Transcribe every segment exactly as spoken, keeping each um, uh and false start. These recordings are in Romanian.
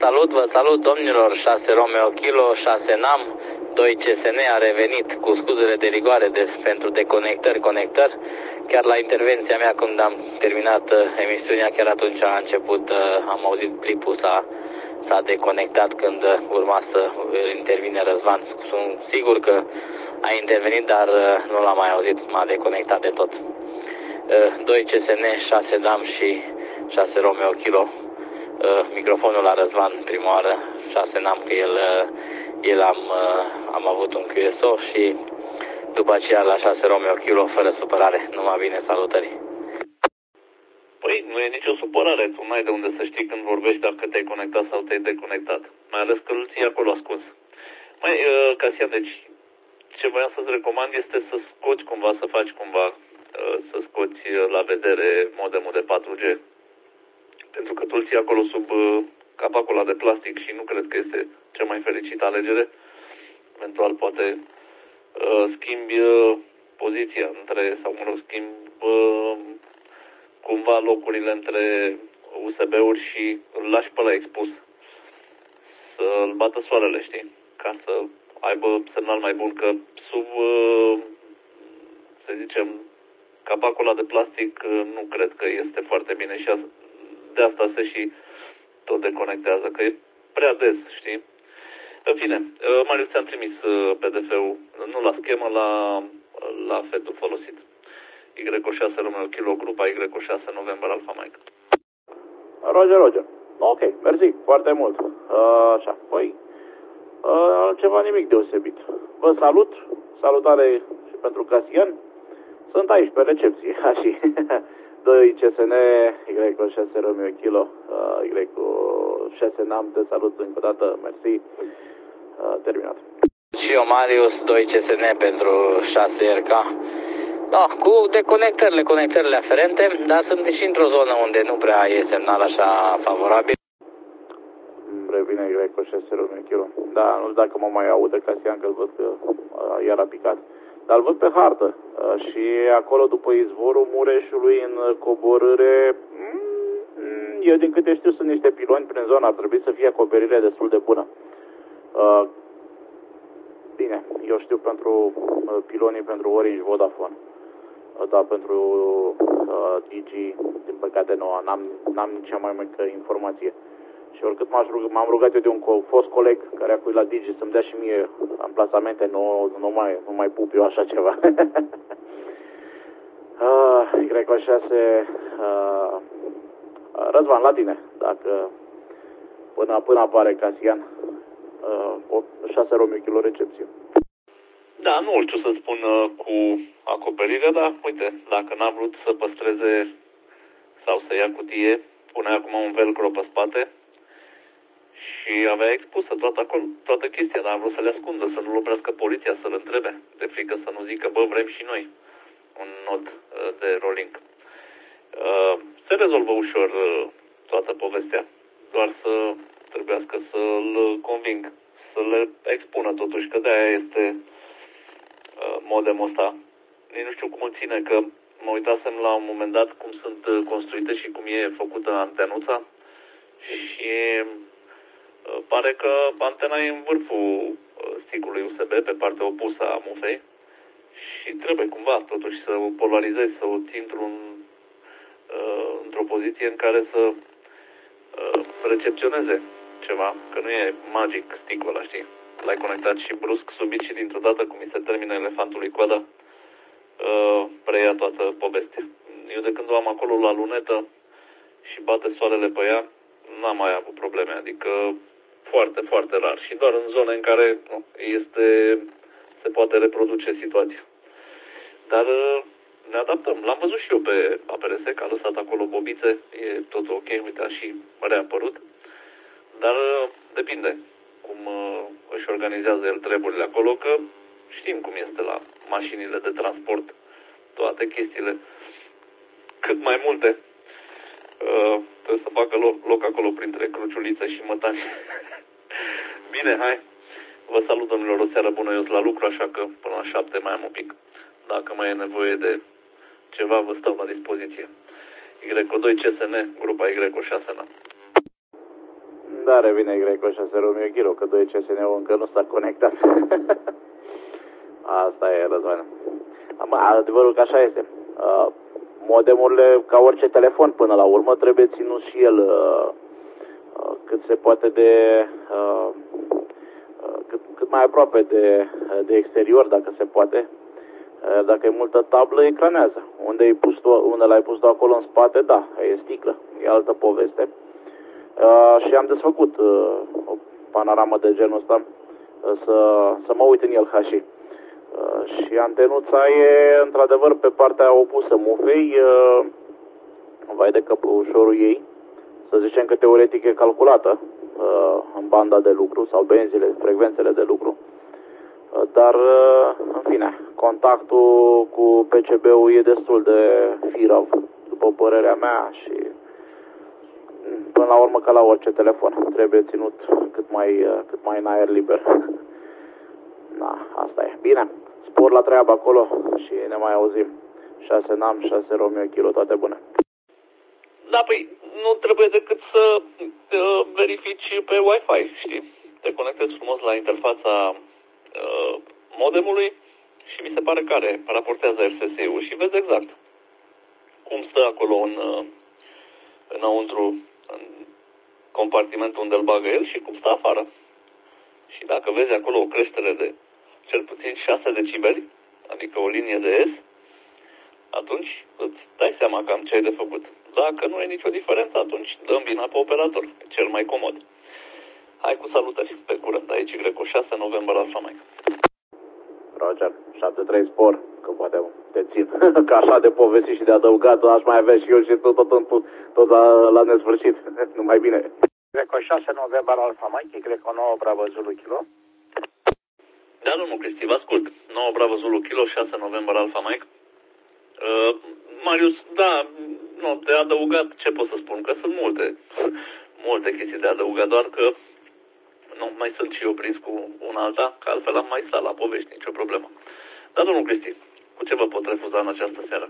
salut, vă salut domnilor, șase Romeo Kilo, șase Nam, doi C S N a revenit cu scuzele de rigoare de, pentru deconectări, conectări. Chiar la intervenția mea când am terminat uh, emisiunea, chiar atunci a început, uh, am auzit blipul s-a, s-a deconectat când uh, urma să intervine Răzvan. Sunt sigur că a intervenit, dar uh, nu l-am mai auzit, m-a deconectat de tot. Uh, doi C S N, șase Nam și șase Romeo Kilo. Uh, microfonul la Răzvan prima oară, șase Nam, că el, uh, el am, uh, am avut un Q S O și după aceea la șase Romeo Kilo, fără supărare. Numai bine, salutări. Păi, nu e nicio supărare. Tu n-ai de unde să știi când vorbești dacă te-ai conectat sau te-ai deconectat. Mai ales că îl ții acolo ascuns. Mai, uh, Casian, deci ce voiam să-ți recomand este să scoți cumva, să faci cumva, uh, să scoți la vedere modemul de patru G. Pentru că tu îl ții acolo sub uh, capacul ăla de plastic și nu cred că este cea mai fericită alegere. Eventual poate uh, schimbi uh, poziția între, sau mă rog, schimbi uh, cumva locurile între U S B-uri și îl lași pe ăla expus. Să-l bată soarele, știi? Ca să aibă semnal mai bun, că sub, uh, să zicem, capacul ăla de plastic uh, nu cred că este foarte bine și de asta se și tot deconectează, că e prea des, știi? În fine, Marius, ți-am trimis P D F-ul, nu la schemă, la, la fetul folosit. Y șase Romeo Kilo, grupa Y șase November Alpha Mike. Roger, Roger. Ok, mersi foarte mult. Uh, așa, păi, uh, ceva nimic deosebit. Vă salut, salutare și pentru Casian. Sunt aici pe recepție, așa. doi C S N, Y șase Romeo Kilo, uh, Y șase Nam, te salut încă o dată, mersi. Uh, terminat. Și eu, Marius, doi C S N pentru șase R K. Da, cu deconectările, conectările aferente, dar sunt și într-o zonă unde nu prea e semnal așa favorabil. Revine Y șase Romeo Kilo. Da, nu știu dacă mă mai aude Casian, că îl văd că uh, iar a picat. Dar îl văd pe hartă uh, și acolo după izvorul Mureșului în coborâre, mm, eu din câte știu sunt niște piloni prin zonă, ar trebui să fie acoperire destul de bună. Uh, bine, eu știu pentru uh, pilonii pentru Orange Vodafone, uh, dar pentru uh, D G, din păcate nu, n-am, n-am cea mai mică informație. Și oricât m-am rugat eu de un co fost coleg care a la Digi să-mi dea și mie amplasamente, nu, nu, mai, nu mai pup eu așa ceva. uh, Y șase, uh, Răzvan, la tine, dacă până, până apare Casian, uh, șase Romeo Kilo recepție. Da, nu știu să spun uh, cu acoperirea, dar uite, dacă n-a vrut să păstreze sau să ia cutie, pune acum un velcro pe spate și avea expusă toată, acolo, toată chestia, dar a vrut să le ascundă, să nu-l oprească poliția, să-l întrebe, de frică să nu zică, bă, vrem și noi un nod uh, de rolling. Uh, se rezolvă ușor uh, toată povestea, doar să trebuiască să-l conving, să le expună totuși, că de-aia este uh, modemul ăsta. Nici nu știu cum îl ține, că mă uitasem la un moment dat cum sunt uh, construite și cum e făcută antenuța și uh, pare că antena e în vârful uh, stick-ului U S B, pe partea opusă a mufei și trebuie cumva totuși să o polarizezi, să o ții într-un uh, într-o poziție în care să uh, recepționeze ceva, că nu e magic stick-ul ăla, știi? L-ai conectat și brusc, subit și dintr-o dată, cum mi se termină elefantului coada, uh, preia toată povestea. Eu de când o am acolo la lunetă și bate soarele pe ea, n-am mai avut probleme, adică foarte, foarte rar și doar în zone în care nu, este, se poate reproduce situația. Dar uh, ne adaptăm. L-am văzut și eu pe A P R S, că a lăsat acolo bobițe, e tot ok, uite, a și reapărut. Dar depinde cum uh, își organizează el treburile acolo, că știm cum este la mașinile de transport, toate chestiile, cât mai multe. Uh, trebuie să facă loc, loc acolo printre cruciulițe și mătani. Bine, hai. Vă salut, domnilor, o seară bună, eu sunt la lucru, așa că până la șapte mai am un pic. Dacă mai e nevoie de ceva, vă stau la dispoziție. Y doi C S N, grupa Y șase N. Da, revine Greco șase Romeo Kilo, că doi C S N-ul încă nu s-a conectat. Asta e, Răzvan. Adevărul că așa este. Uh, modemurile, ca orice telefon până la urmă, trebuie ținut și el uh, uh, cât se poate de... Uh, uh, cât, cât mai aproape de, de exterior, dacă se poate. Uh, dacă e multă tablă, ecranează. Unde, ai pus tu, unde l-ai pus tu acolo în spate, da, e sticlă. E altă poveste. Uh, și am desfăcut uh, o panoramă de genul ăsta uh, să, să mă uit în el ca și. Uh, și antenuța e într-adevăr pe partea opusă mufei, uh, vai de căpușorul ei, să zicem că teoretic e calculată uh, în banda de lucru sau benzile, frecvențele de lucru, uh, dar uh, în fine, contactul cu P C B-ul e destul de firav, după părerea mea, și până la urmă ca la orice telefon, trebuie ținut cât mai, uh, cât mai în aer liber. Na, asta e. Bine. Spor la treabă acolo și ne mai auzim. șase Nam, șase Romeo Kilo, toate bune. Da, păi nu trebuie decât să uh, verifici pe Wi-Fi, știi? Te conectezi frumos la interfața uh, modemului și mi se pare că are, raportează R S S-ul și vezi exact cum stă acolo în, uh, înăuntru, în compartimentul unde îl bagă el și cum stă afară. Și dacă vezi acolo o creștere de cel puțin șase decibeli, adică o linie de S, atunci îți dai seama cam ce ai de făcut. Dacă nu e nicio diferență, atunci dăm vina pe operator, cel mai comod. Hai cu salutări, pe curând, aici Greco șase, November Alpha Mike. Roger, șapte trei Spor, că poate te țin, că așa de povestit și de adăugat, aș mai avea și eu și tot, tot, tot, tot la, la nesfârșit, numai bine. Greco șase, November Alpha Mike, Greco nouă, Bravo Zulu Kilo. Da, domnul Cristi, vă ascult. nouă Bravo Zulu Kilo, șase November Alpha Mike. Uh, Marius, da, nu, de adăugat, ce pot să spun? Că sunt multe, multe chestii de adăugat, doar că nu, mai sunt și eu prins cu una alta, că altfel am mai stat la povești, nicio problemă. Da, domnul Cristi, cu ce vă pot refuza în această seară?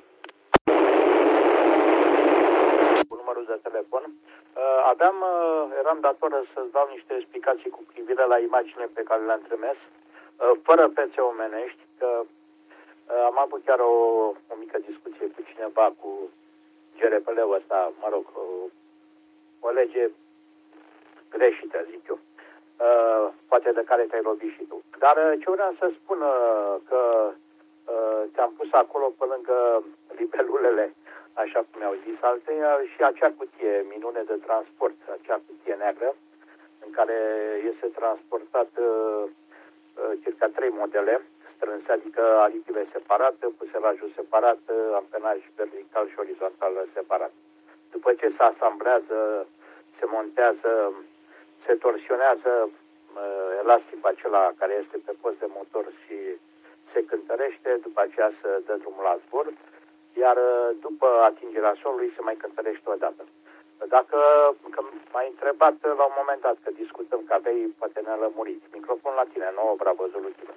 Cu numărul de telefon. Uh, aveam, uh, eram datoră să-ți dau niște explicații cu privire la imagine pe care le-am trimis, uh, fără fețe omenești, că uh, am avut chiar o, o mică discuție cu cineva, cu G R P L-ul ăsta, mă rog, o, o lege greșită, zic eu, uh, poate de care te-ai lovit și tu. Dar uh, ce vreau să spun, uh, că uh, ți-am pus acolo pe lângă libelulele, așa cum mi-au zis alții, și acea cutie minune de transport, acea cutie neagră, în care este transportat uh, uh, circa trei modele strânse, adică aripile separate, fuselajul separat, ampenaj vertical și orizontal separat. După ce se asamblează, se montează, se torsionează uh, elasticul acela care este pe post de motor și se cântărește, după aceea se dă drumul la zbor, iar după atingerea solului se mai cântărește o dată. Dacă că m-ai întrebat la un moment dat, că discutăm, că aveai poate nelămuriți. Microfon la tine, nouă Bravo Zulu Kilo.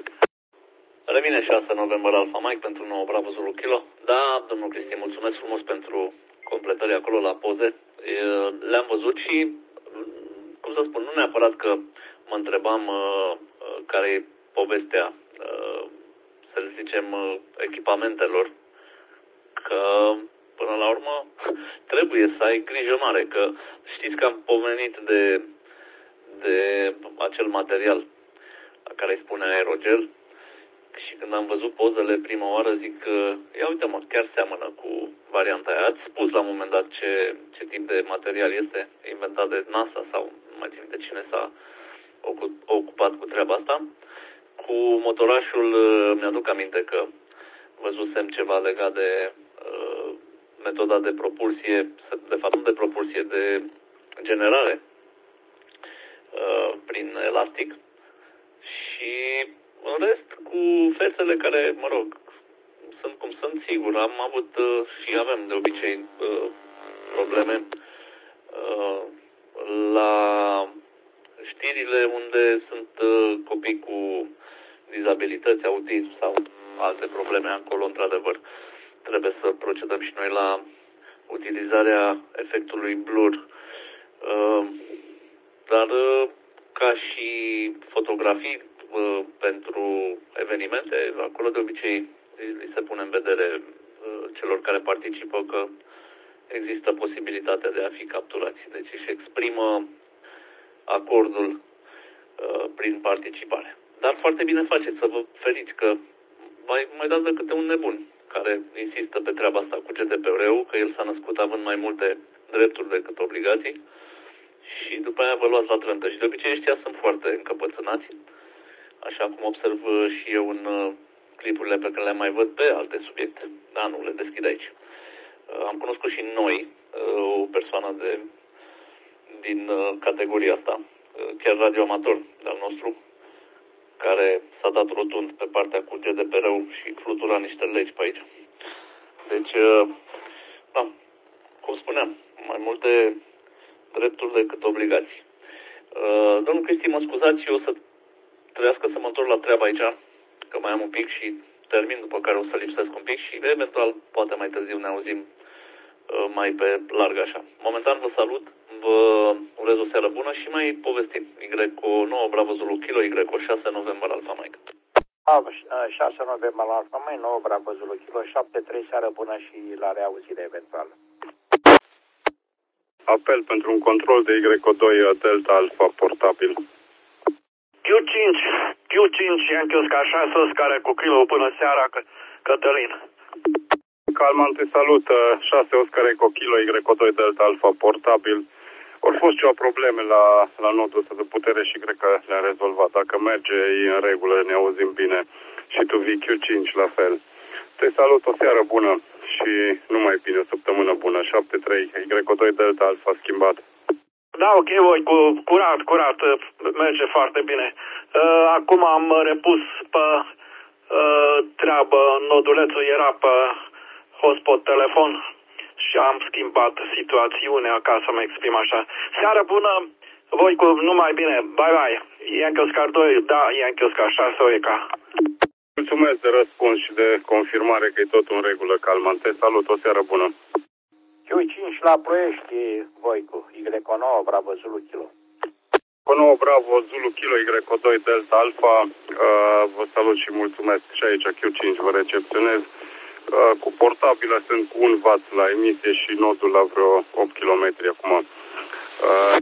Revine șase November Alpha Mike pentru nouă Bravo Zulu Kilo. Da, domnul Cristi, mulțumesc frumos pentru completări acolo la poze. Le-am văzut și, cum să spun, nu neapărat că mă întrebam uh, care e povestea, uh, să le zicem, uh, echipamentelor, că până la urmă trebuie să ai grijă mare, că știți că am pomenit de, de acel material care îi spune aerogel și când am văzut pozele prima oară zic că ia uite mă, chiar seamănă cu varianta aia. Ați spus la un moment dat ce, ce tip de material este inventat de NASA sau nu mai țin de cine s-a ocupat cu treaba asta. Cu motorașul mi-aduc aminte că văzusem ceva legat de uh, metoda de propulsie, de fapt nu de propulsie, de generare uh, prin elastic și în rest cu fețele care, mă rog, sunt cum sunt, sigur, am avut uh, și avem de obicei uh, probleme uh, la știrile unde sunt uh, copii cu dizabilități, autism sau alte probleme acolo, într-adevăr. Trebuie să procedăm și noi la utilizarea efectului blur. Uh, dar ca și fotografii pentru evenimente, acolo de obicei li se pune în vedere celor care participă că există posibilitatea de a fi capturați. Deci își exprimă acordul uh, prin participare. Dar foarte bine faceți să vă feriți că mai, mai dați de câte un nebun care insistă pe treaba asta cu G D P R-ul, că el s-a născut având mai multe drepturi decât obligații și după aia vă luați la trântă. Și de obicei ăștia sunt foarte încăpățânați, așa cum observ și eu în uh, clipurile pe care le mai văd pe alte subiecte, dar nu le deschid aici. Uh, am cunoscut și noi uh, o persoană de, din uh, categoria asta, uh, chiar radioamator de-al nostru, care s-a dat rotund pe partea cu G D P R-ul și flutura niște legi pe aici. Deci, uh, da, cum spuneam, mai multe drepturi decât obligații. Uh, domnul Cristi, mă scuzați, eu o să trebuiască să mă întorc la treaba aici, că mai am un pic și termin, după care o să lipsesc un pic și eventual, poate mai târziu ne auzim uh, mai pe larg așa. Momentan vă salut, vă urez o seară bună și mai povestim. Y cu nouă Bravo Zulu Kilo, Y cu șase November Alfa Mike. șase November Alfa Mike, nouă Bravo Zulu Kilo, șapte trei, seară bună și la reauzire eventual. Apel pentru un control de Y doi Delta Alfa portabil. Q cinci, Q cinci, Yankee Oscar șase, Oscar cu Kilo până seara, Cătălin. Calman, te salută, șase Oscar Eco Kilo, Y doi Delta Alfa portabil. Au fost ceva probleme la, la nodul ăsta de putere și cred că le-am rezolvat. Dacă merge, e în regulă, ne auzim bine. Și tu vii Q cinci la fel. Te salut, o seară bună și numai bine, o săptămână bună. șapte trei, Y doi Delta Alfa schimbat. Da, ok, voi, cu, curat, curat, merge foarte bine. Uh, acum am repus pe uh, treabă, nodulețul era pe hotspot telefon și am schimbat situațiunea, ca să mă exprim așa. Seară bună, voi cu numai bine, bye bye. Yankee Oscar doi, da, Yankee Oscar șase, O E K. Mulțumesc de răspuns și de confirmare că e tot în regulă, Calman. Te salut, o seară bună. Q cinci la Ploiești, Voicu, Y nouă Bravo Zulu Kilo. Y nouă Bravo Zulu Kilo, Y doi Delta Alfa, uh, vă salut și mulțumesc și aici Q cinci vă recepționez. Uh, cu portabilă sunt cu un watt la emisie și nodul la vreo opt kilometri acum. Uh,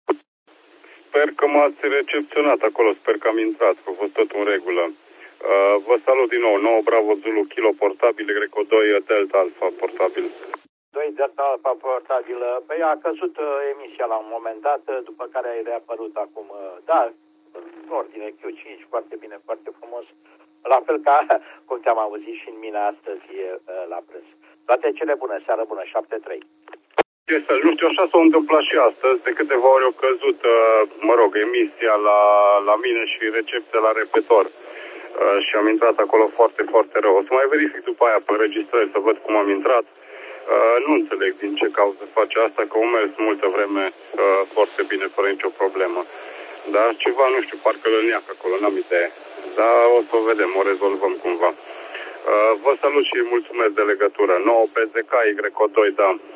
sper că m-ați recepționat acolo, sper că am intrat, că a fost tot în regulă. Uh, vă salut din nou, nouă Bravo Zulu Kilo portabil, Y doi Delta Alfa portabil. doi Delta Alfa portabil, păi a căzut uh, emisia la un moment dat, după care a reapărut acum, uh, da, în ordine Q cinci, foarte bine, foarte frumos. La fel ca cum te-am auzit și în mine astăzi uh, la prânz. Toate cele bune, seară bună, șapte trei. Este, nu știu, așa s-a întâmplat și astăzi, de câteva ori au căzut, uh, mă rog, emisia la, la mine și recepția la repetor. Uh, și am intrat acolo foarte, foarte rău. O să mai verific după aia pe înregistrări să văd cum am intrat. Uh, nu înțeleg din ce cauză face asta, că au mers multă vreme uh, foarte bine, fără nicio problemă. Dar ceva, nu știu, parcă lăneac acolo, n-am idee. Dar o să o vedem, o rezolvăm cumva. Uh, vă salut și mulțumesc de legătură. nouă P Z K Y doi, da.